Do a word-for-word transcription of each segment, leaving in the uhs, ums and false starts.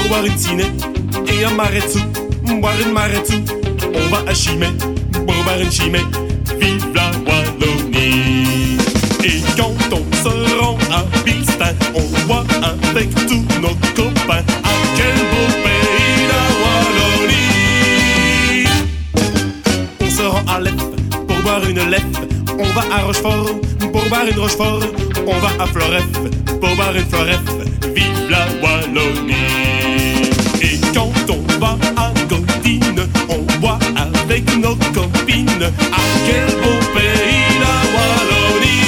boire une ciné et un maretsu, boire une maretsu. On va à Chimay pour boire une Chimay. Vive la Wallonie. Et quand on se rend à Bilstein, on voit avec tous nos copains. Ah, quel beau pays la Wallonie. On se rend à Leffe pour boire une Leffe. On va à Rochefort pour boire une Rochefort. On va à Floref pour boire une Floref. Vive la Wallonie. Et quand on va à Godine, on boit avec nos copines. Ah, quel beau pays la Wallonie.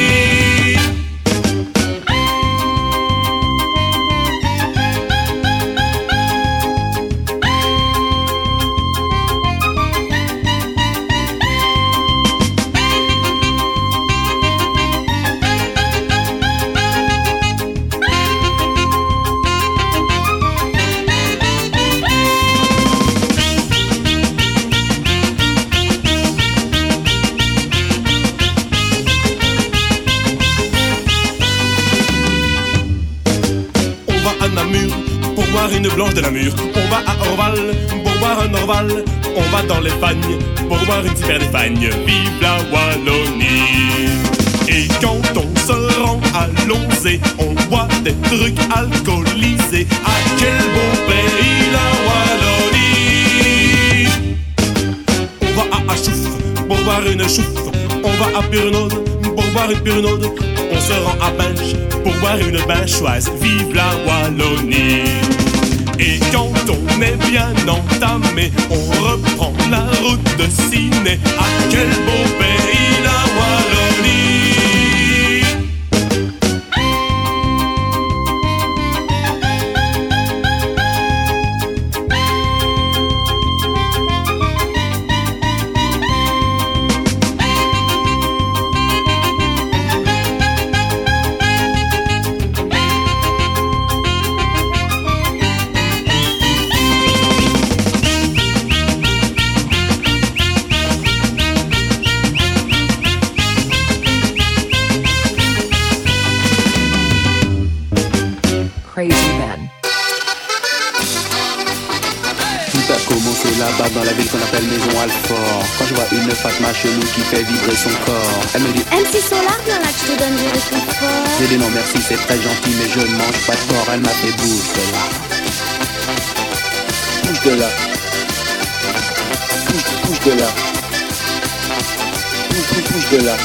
Une blanche de Namur. On va à Orval pour boire un Orval. On va dans les Fagnes pour boire une super des Fagnes. Vive la Wallonie. Et quand on se rend à Lonzé, on boit des trucs alcoolisés. Ah, quel beau pays la Wallonie. On va à Achouf pour boire une chouffe. On va à Purnaude pour boire une Purnaude. On se rend à Binche pour boire une binchoise. Vive la Wallonie. Et quand on est bien entamé, on reprend la route de Ciné. Ah, quel beau pays la Wallonie. Là-bas dans la ville qu'on appelle Maison Alfort, quand je vois une Fatma chelou qui fait vibrer son corps, elle me dit M C Solar, viens là que je te donne du réconfort. J'ai dit non merci, c'est très gentil mais je ne mange pas de porc. Elle m'a fait bouge de là. Bouge de là. Bouge, bouge de là. Bouge, bouge, bouge de là.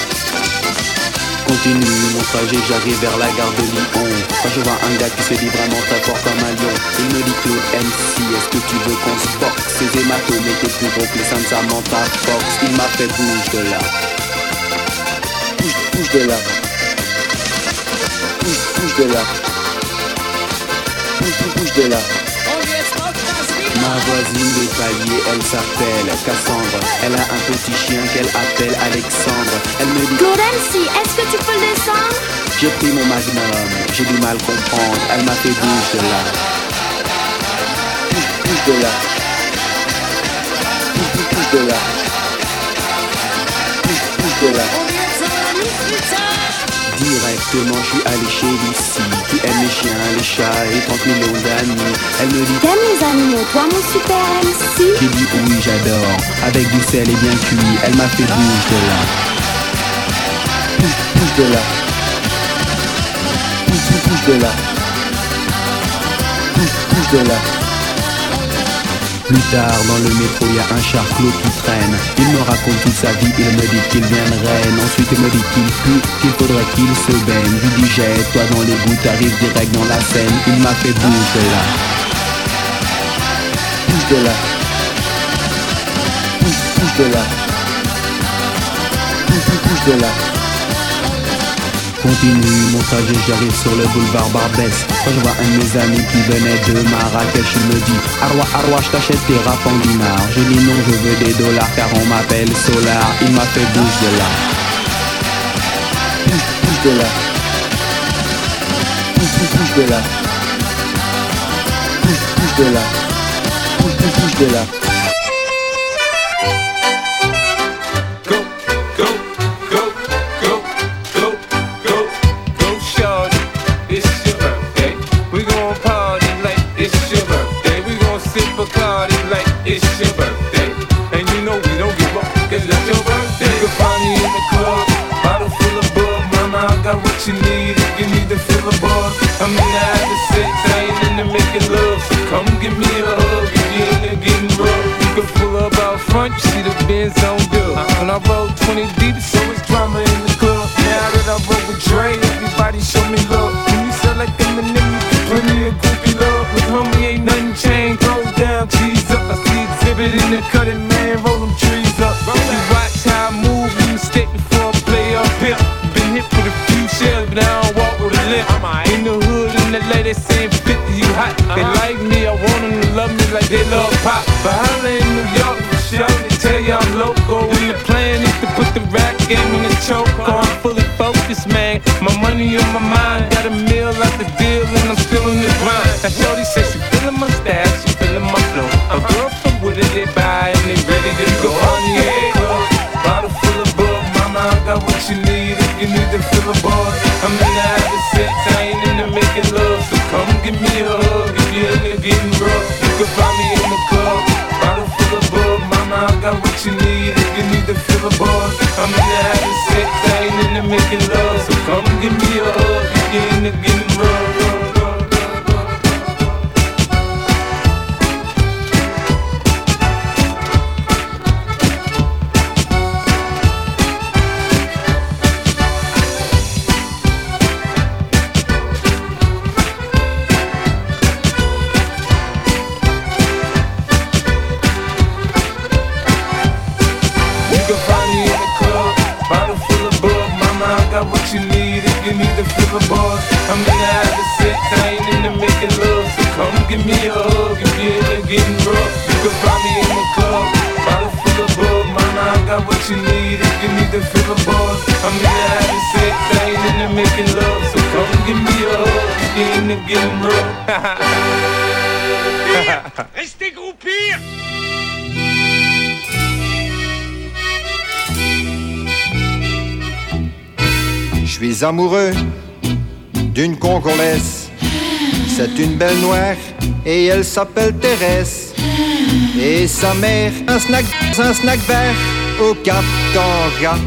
Continue mon trajet, j'arrive vers la gare de Lyon. Quand je vois un gars qui se dit vraiment très fort comme un lion, il me dit Claude M C, est-ce que tu veux qu'on se boxe? Ces hématomes étaient plus gros que les seins de Samantha Fox. Il m'a fait bouge de là. Bouge, bouge de là. Bouge, bouge de là. Bouge, bouge, bouge de là. Ma voisine de palier, elle s'appelle Cassandre. Elle a un petit chien qu'elle appelle Alexandre. Elle me dit Claude M C, est-ce que tu peux le descendre? J'ai pris mon magnum, j'ai du mal comprendre. Elle m'a fait bouge de là. Bouge, bouge de là. Bouge, bouge, bouge de là. Bouge, bouge de là. Directement je suis allé chez Lucie, qui aime les chiens, les chats et trente millions d'amis. Elle me dit t'aimes les animaux, toi mon super M C? J'ai dit oui j'adore, avec du sel et bien cuit. Elle m'a fait bouge de là. Bouge, bouge de là. Bouge, bouge, bouge de là. Bouge, bouge de là. Plus tard dans le métro y a un charclot qui traîne. Il me raconte toute sa vie, il me dit qu'il vient de Rennes. Ensuite il me dit qu'il pue, qu'il faudrait qu'il se baigne. Je lui dis jette-toi dans les bouts, t'arrives direct dans la Seine. Il m'a fait bouge de là. Bouge de là. Bouge, bouge de là. Bouge, bouge, bouge de là. Continue mon trajet, j'arrive sur le boulevard Barbès. Quand je vois un de mes amis qui venait de Marrakech, il me dit Arwa, Arwa, je t'achète tes rap en dinars. Je dis non, je veux des dollars car on m'appelle Solar. Il m'a fait bouge de là. Bouge, bouge de là. Bouge, bouge, bouge de là. Bouge, bouge de là. Bouge, bouge, bouge de là. It's me in the club, bottle full of bug. Mama, I got what you need if you need to fill a bar. I'm in the having sex, I ain't into making love. So come give me a hug if you're into getting rough. You can pull up out front, you see the Benz on good. When I roll twenty deep, so it's drama in the club. Now that I roll with Dre, everybody show me love. When you sell like Eminem, you get plenty of groupie love. With homie, ain't nothing changed, close down, cheese up. I see exhibit in the cutting, man, roll them trees up. You watch how I move, you mistake before I play up here. Been hit with a few shells, but I don't walk with a limp. In the hood, in the lady saying fifty, you hot. They like me, I want them to love me like they love pop. But holla in New York, show they tell you I'm loco. And the plan is to put the rap game in the choke. I'm fully focused, man. My money on my mind, got a meal out the deal, and I'm still in the grind. Now shorty says she feeling my style, she feeling my flow. A girl from Wooded, they buy and they ready to go. On the head club, bottle full of bug. Mama, I got what you need if you need to fill a bar. I'm in the having sex, I ain't into making love. So come give me a hug if you're into getting rough. You can find me in the club, bottle full of bug. Mama, I got what you need if you need to fill a bar. I'm in the having sex, I ain't into making love. So come give me a hug if you're into getting rough. What you need if you need to fill a bar. I'm in the having sex, I ain't into making love. So come give me a hug if you're into getting rough. You can find me in the club, bottle full of bug. Mama, I got what you need if you need to fill a bar. I'm in the having sex, I ain't into making love. So come give me a hug if you're into getting rough. Restez groupir. Je suis amoureux d'une Congolaise. C'est une belle noire et elle s'appelle Thérèse. Et sa mère, un snack, un snack vert au Katanga.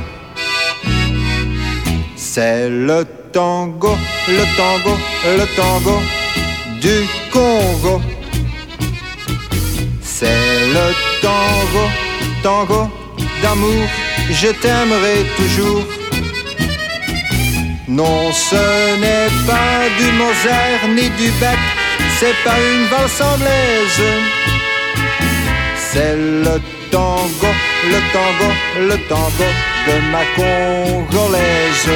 C'est le tango, le tango, le tango du Congo. C'est le tango, tango d'amour, je t'aimerai toujours. Non, ce n'est pas du Mozart ni du Bach, c'est pas une valse anglaise. C'est le tango, le tango, le tango de ma Congolaise.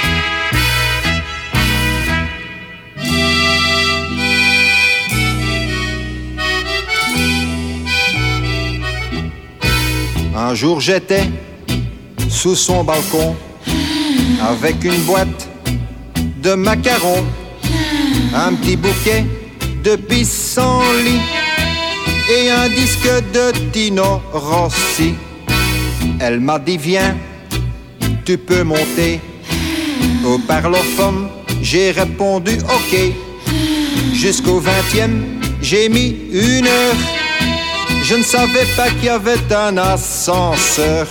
Un jour j'étais sous son balcon avec une boîte de macarons, un petit bouquet de pissenlit et un disque de Tino Rossi. Elle m'a dit viens, tu peux monter au parlophone. J'ai répondu ok. Jusqu'au vingtième, j'ai mis une heure. Je ne savais pas qu'il y avait un ascenseur.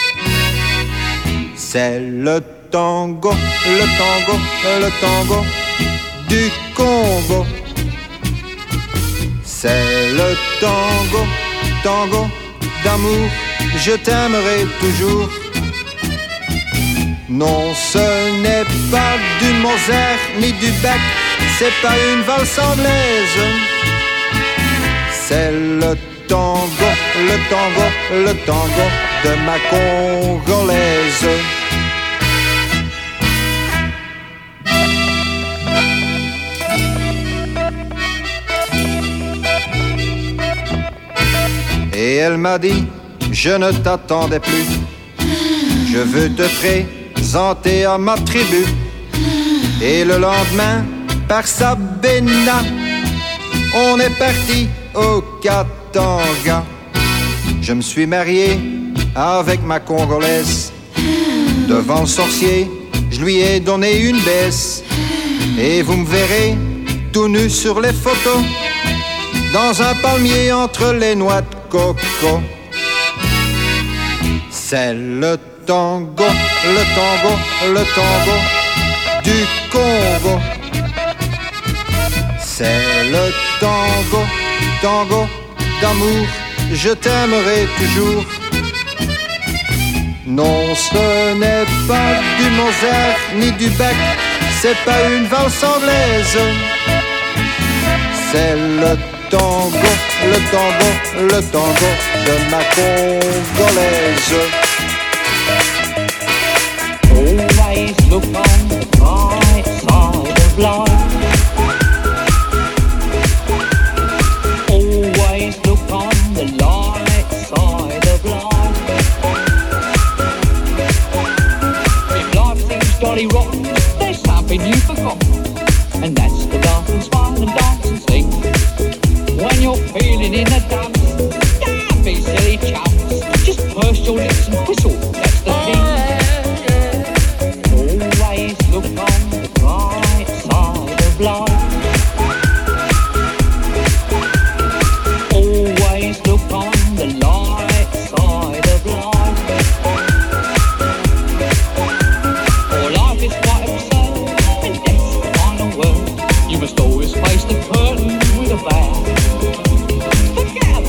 C'est le tango, le tango, le tango du Congo. C'est le tango, tango d'amour, je t'aimerai toujours. Non, ce n'est pas du Mozart ni du Bach, c'est pas une valse anglaise. C'est le tango, le tango, le tango de ma Congolaise. Et elle m'a dit, je ne t'attendais plus, je veux te présenter à ma tribu. Et le lendemain, par Sabena, on est parti au Katanga. Je me suis marié avec ma Congolaise. Devant le sorcier, je lui ai donné une baisse. Et vous me verrez tout nu sur les photos, dans un palmier entre les noix de coco. C'est le tango, le tango, le tango du Congo. C'est le tango, tango d'amour, je t'aimerai toujours. Non, ce n'est pas du Mozart ni du Bach, c'est pas une valse anglaise. C'est le tango, le tango, le tango de ma Congolaise. Always look on the bright side of life. Always look on the light side of life. If life seems jolly rotten, there's something you forgot, and that's to laugh and smile and dance and sing. When you're feeling in the dumps, don't be silly chumps, just purse your lips and whistle, that's the thing. Always look on the bright side of life. Always look on the light side of life. For life is quite absurd, and death's the final word. You must always face the curtain with a bow. Forget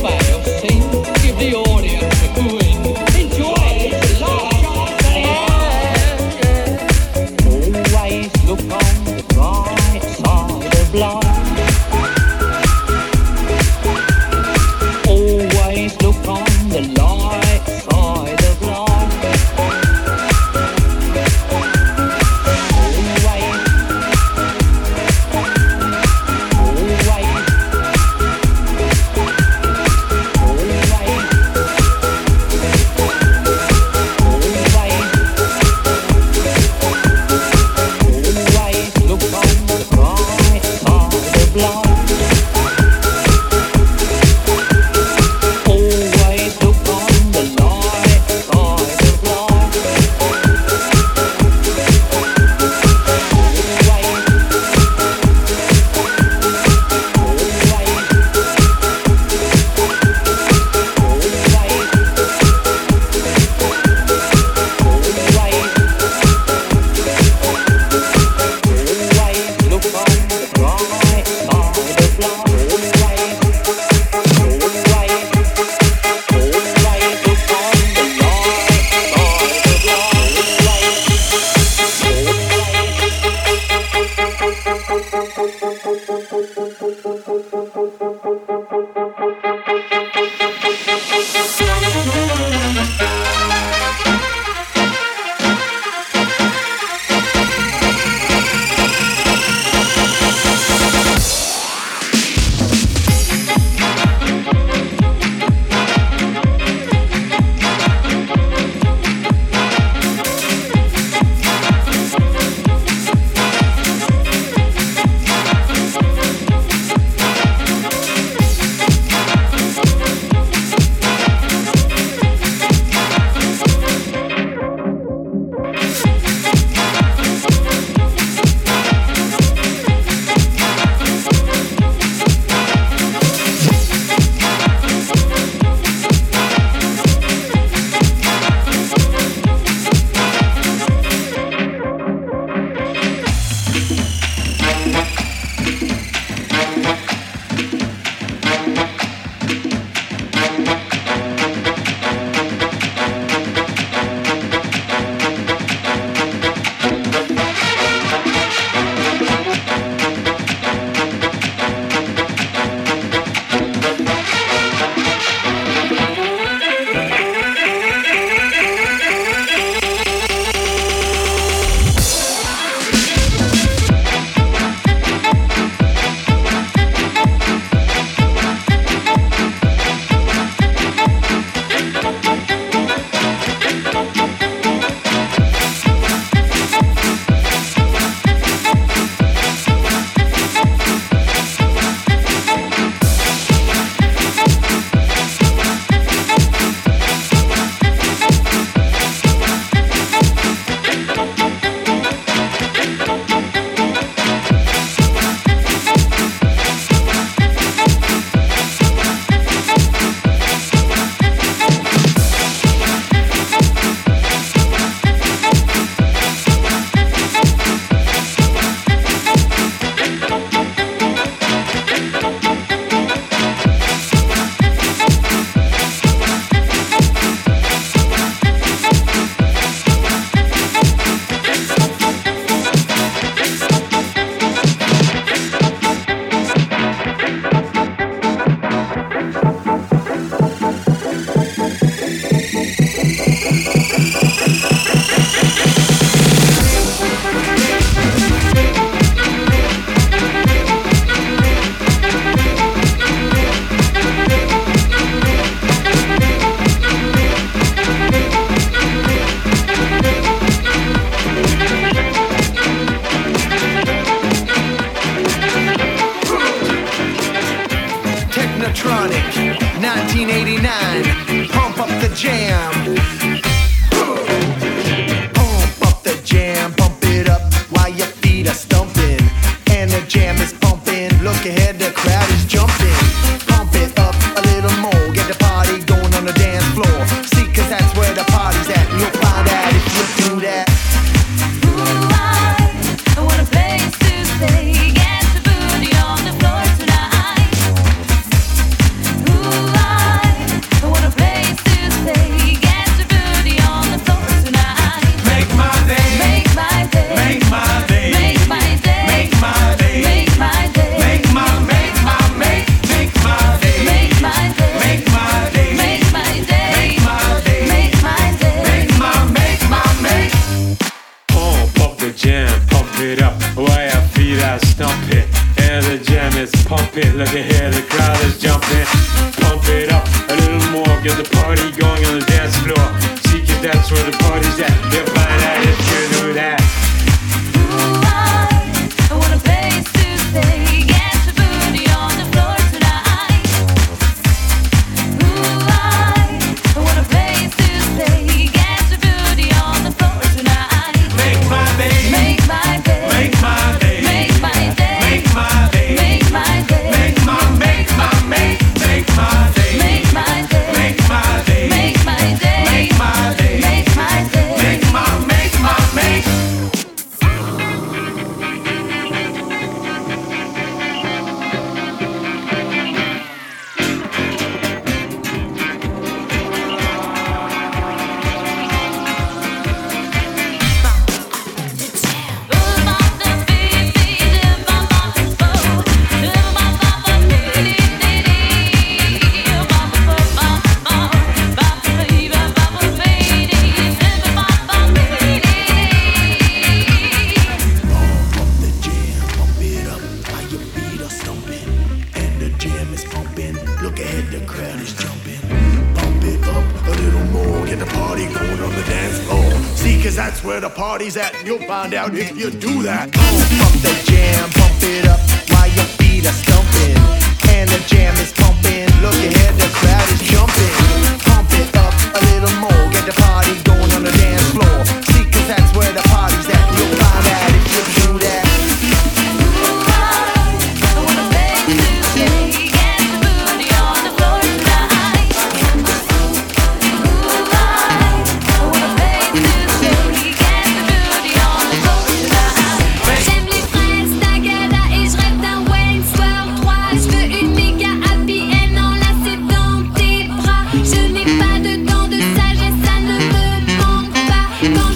crowd stomping, and the jam is pumping. Look ahead, the crowd is jumping. Pump it up a little more, get the party going on the dance floor. See, 'cause that's where the party's at. You'll find out if you do that. Ooh, I, I want a place to stay. Get your booty on the floor tonight. Ooh, I, I want a place to stay. Get your booty on the floor tonight. Make my day, Make my day, make my day, make my day, make my day, make my day, make my, make my, make, make my day, make my day, make my day, make my day, make my day, make my day, make my, make my, make. Look ahead, the crowd is jumping. Pump it up a little more, get the party going on the dance floor. See, 'cause that's where the party's at, and you'll find out if you do that. Pump the jam, pump it up while your feet are stumping. And the jam is pumping, look ahead, the crowd is jumping. Pump it up a little more, get the party going on the dance floor. See, 'cause that's where the party's at, and you'll find out if you do that. Je n'ai pas de dents de sagesse, ça ne me manque pas. Quand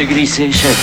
Fais glisser, chef.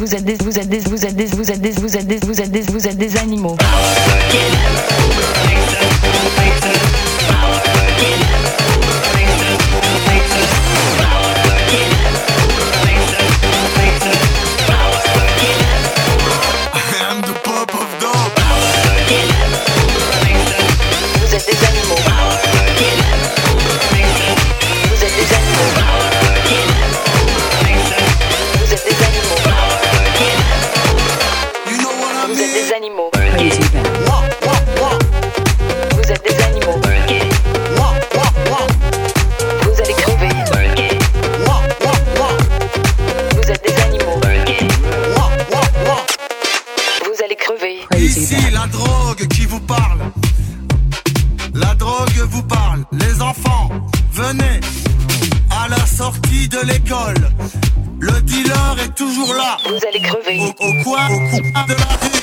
vous êtes des vous êtes des vous êtes des vous êtes des vous êtes des vous êtes des vous êtes des animaux. Vous êtes des animaux. Vous êtes des animaux. Vous êtes des animaux. Vous êtes des animaux. Vous êtes des animaux. Vous allez crever. Vous êtes des animaux. Vous allez crever. Ici la drogue qui vous parle. La drogue vous parle. Les enfants, venez. À la sortie de l'école, le dealer est toujours là. Vous allez crever. Au, au coin, au coin de la rue.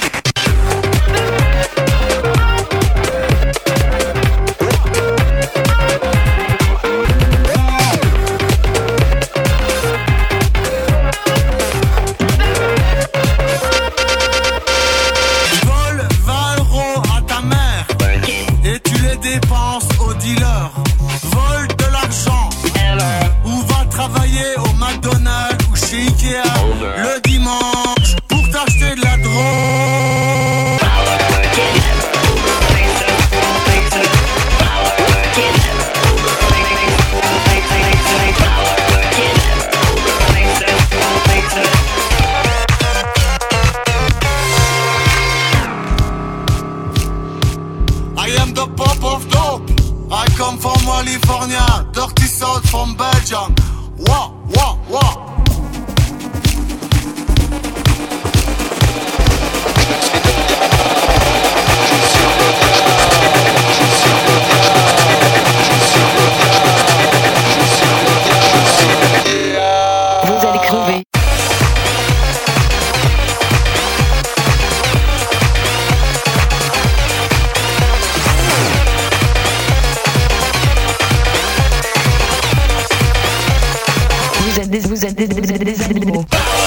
Vole Valro à ta mère et tu les dépenses au dealer. Vole de l'argent ou va travailler au McDonald's ou chez Ikea le dimanche pour t'acheter de la drogue. I am the pop of dope. I come from California, dirty south from Belgium. Wah, wah, wah. Vous allez crever. Vous êtes des vous êtes des, des, des, des animaux.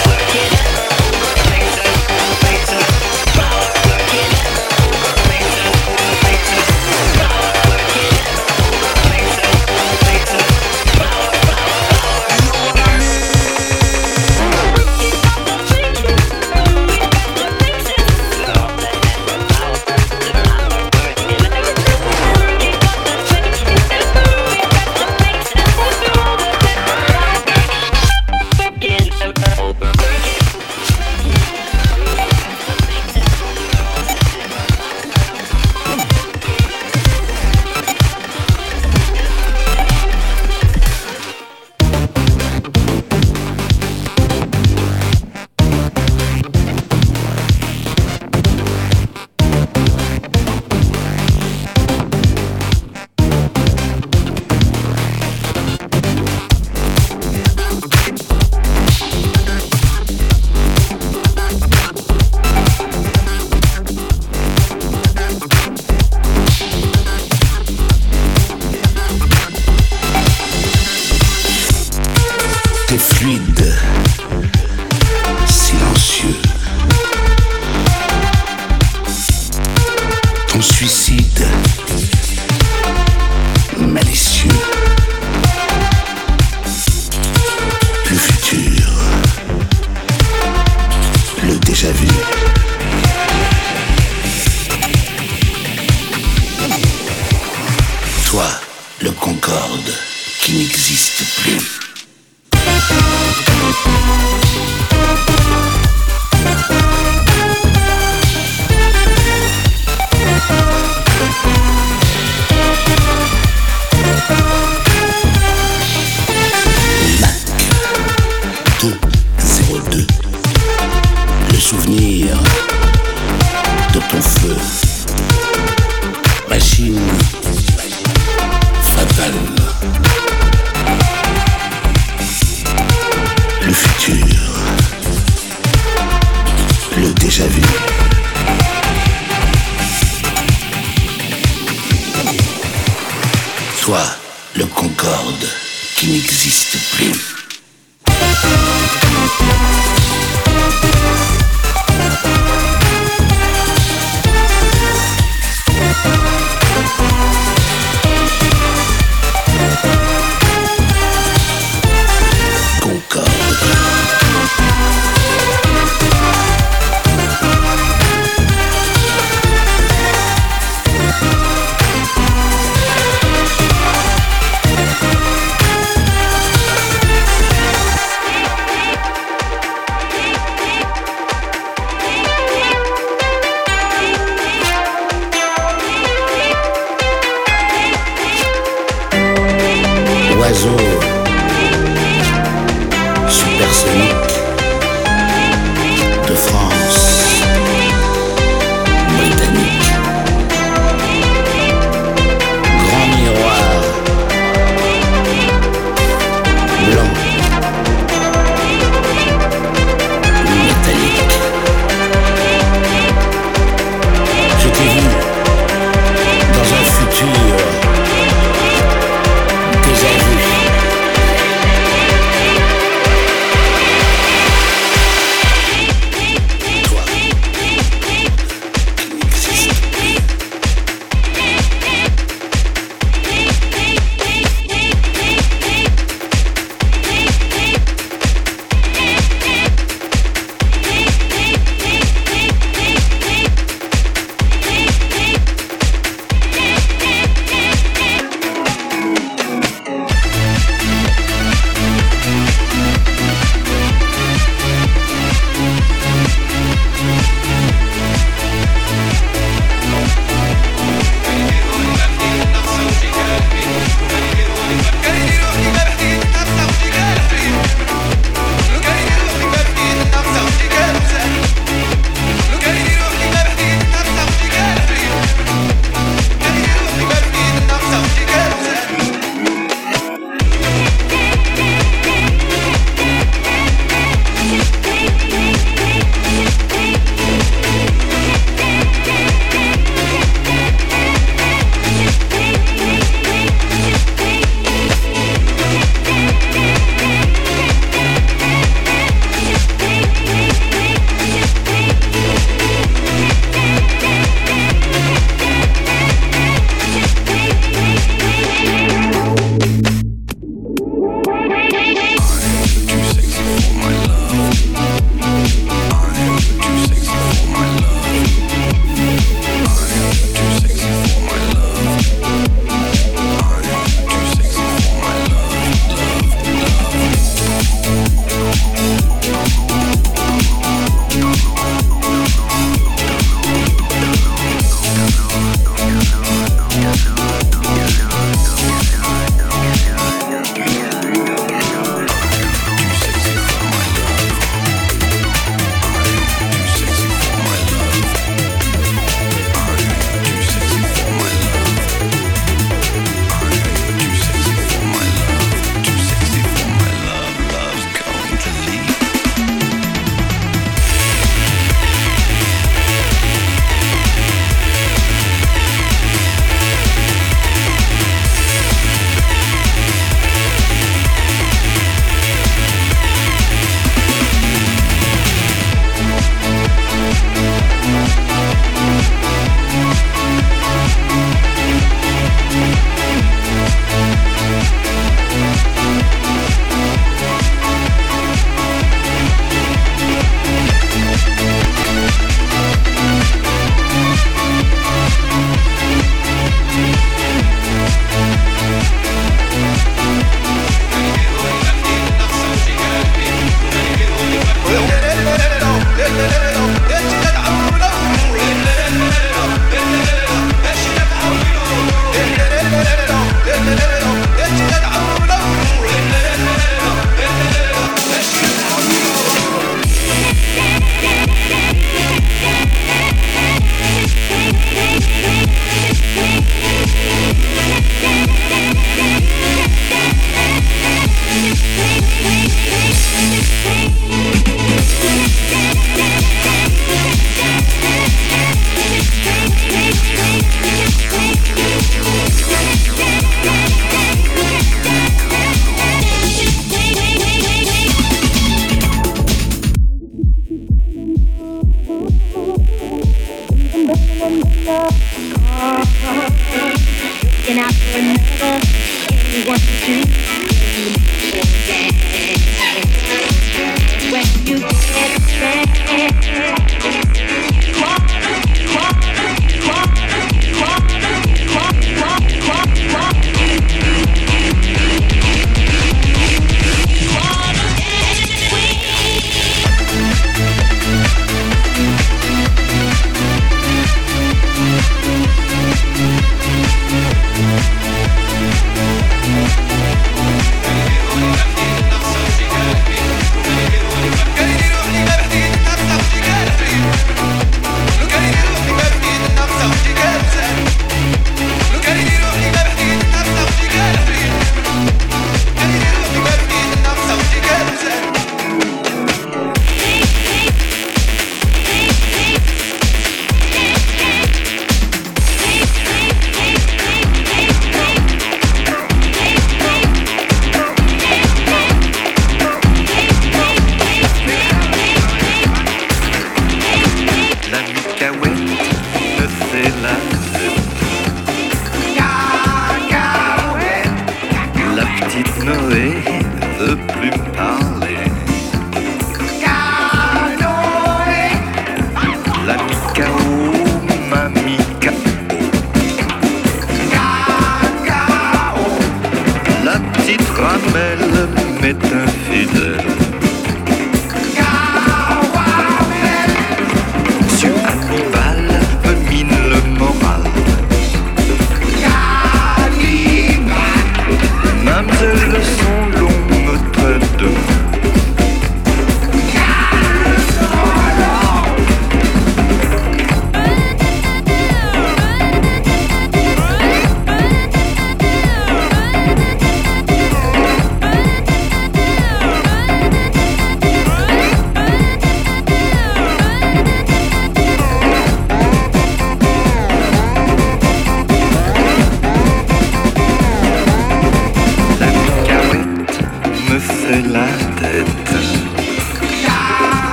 T'es fluide, silencieux. Ton suicide, malicieux. Le futur, le déjà vu. Toi, le Concorde, qui n'existe plus. Le souvenir de ton feu, machine fatale. Le futur, le déjà vu. Toi, le Concorde, qui n'existe plus.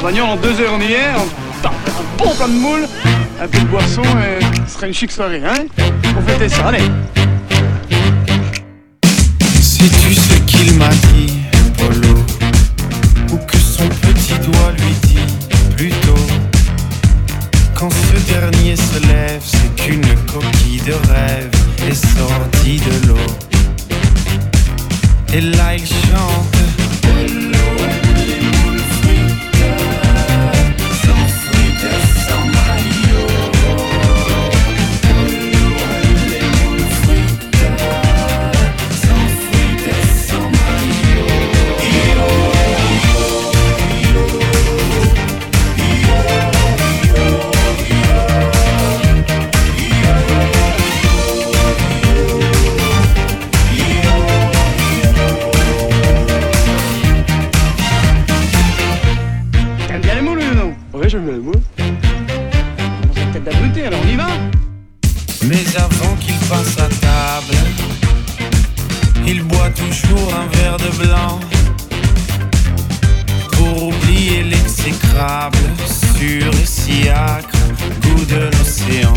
bagnole, en deux heures on y est, on, un bon plein de moules, un peu de boisson et ce serait une chic soirée, hein? On fêter ça, allez. Sais-tu ce qu'il m'a dit, Polo? Ou que son petit doigt lui dit plutôt? Quand ce dernier se lève, c'est qu'une coquille de rêve est sortie de l'eau. Et là il chante Polo, les moules frites, sans frites et sans maillot. Polo, les moules frites, sans frites et sans maillot. Yo, yo, yo, T'aimes bien les moules ou non? Ouais, j'aime bien les moules. C'est peut-être d'abruté, alors on y va. Mais avant qu'il passe à table, il boit toujours un verre de blanc pour oublier l'exécrable, sûr et si âcre goût de l'océan.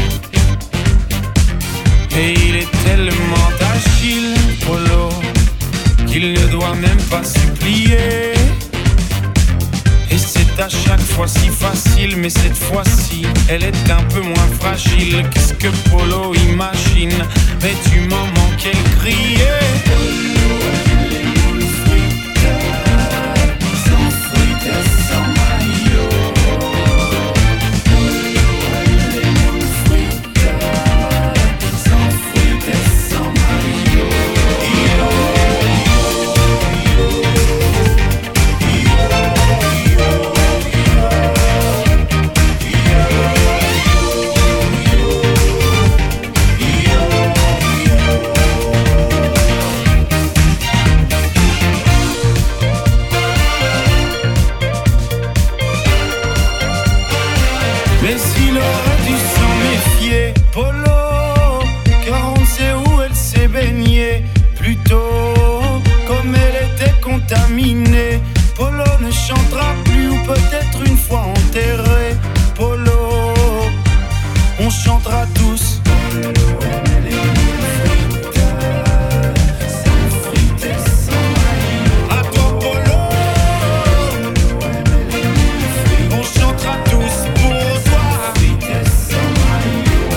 Et il est tellement agile, Polo, qu'il ne doit même pas supplier. Et c'est à chaque fois si facile, mais cette fois-ci, elle est un peu moins fragile. Qu'est-ce que Polo imagine? Mais tu m'en manquais le crier. Polo, les moules frites, sans frites et sans maillot. Polo, les moules frites, sans frites et sans maillot. Mais s'il aurait dû s'en méfier, Polo, car on sait où elle s'est baignée. Plutôt, comme elle était contaminée, Polo ne chantera plus, ou peut-être une fois enterré. Polo, on chantera tous. Polo aime les moules frites, sans frites et sans maillot. À toi, Polo, Polo aime les moules frites, on chantera tous pour toi. Frites et sans maillot.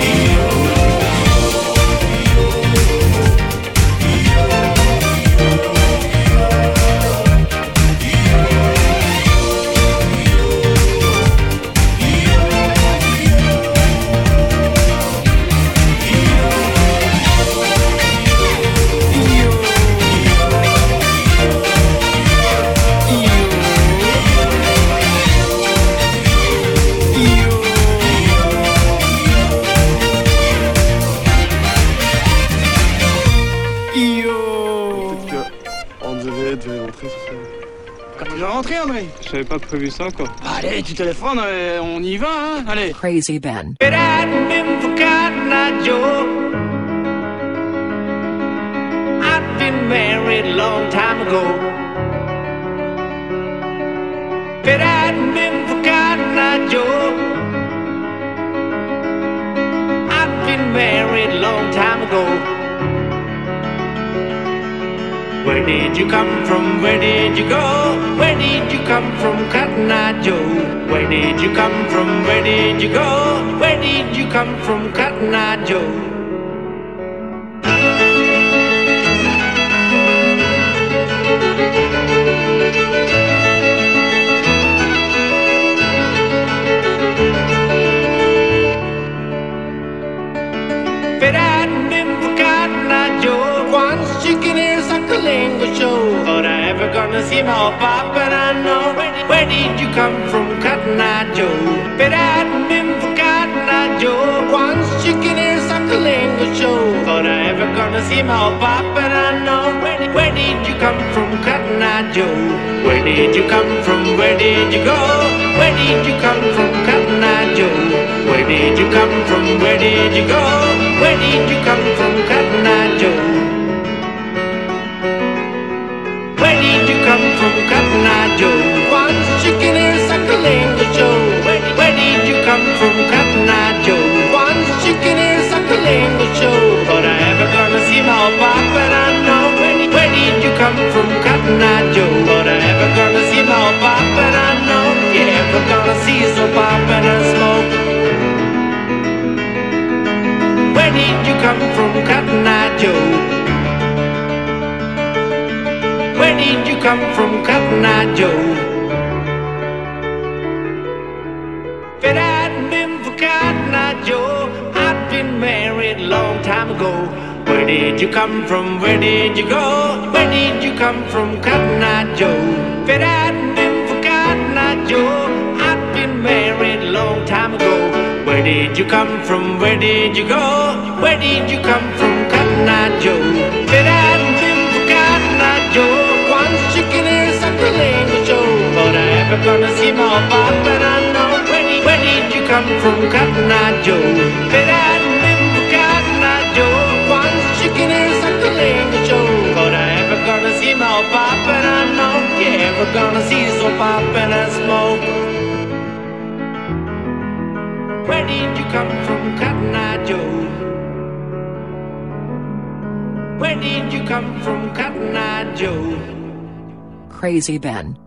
On devait, devait rentrer ce soir. Quand tu vas rentrer, André? J'avais pas prévu ça, quoi. Allez, tu téléphones, euh, on y va, hein? Allez. Crazy Ben. It hadn't been for Cotton Eye Joe, I'd been married a long time ago. If it hadn't been for Cotton Eye Joe, I'd been married a long time ago. Where did you come from? Where did you go? Where did you come from, Cotton Eye Joe? Where did you come from? Where did you go? Where did you come from, Cotton Eye Joe? If it hadn't been for Cotton Eye Joe, once chicken ears Suckling show, thought I ever gonna see my papa, and I know where did, where did you come from, Cotton Eye Joe? If it hadn't been for Cotton Eye Joe, once chicken ears Suckling show, thought I ever gonna see my papa, and I know where did, where did you come from, Cotton Eye Joe? Where did you come from? Where did you go? Where did you come from, Cotton Eye Joe? Where did you come from? Where did you go? Where did you come from, Cotton Eye Joe? Where did you come from, Cotton Eye Joe? Once chicken ears come from, Cotton Eye Joe? Where did you come from, Cotton Eye Joe? If it hadn't been for Cotton Eye Joe, I'd been married a long time ago. Where did you come from? Where did you go? Where did you come from, Cotton Eye Joe? If it hadn't been for Cotton Eye Joe, I'd been married a long time ago. Where did you come from? Where did you go? Where did you come from, Cotton Eye Joe? If it hadn't been for Cotton Eye Joe, one chicken ears and the lingo show. But I ever gonna see my papa, and I know. Where did, where did you come from, Cotton Eye Joe? If it hadn't been for Cotton Eye Joe, one chicken ears and the lingo show. But I ever gonna see my papa, and I know. You ever gonna see so pop and I smoke? Where did you come from, Cotton Eye Joe? Where did you come from, Cotton Eye Joe? Crazy Ben.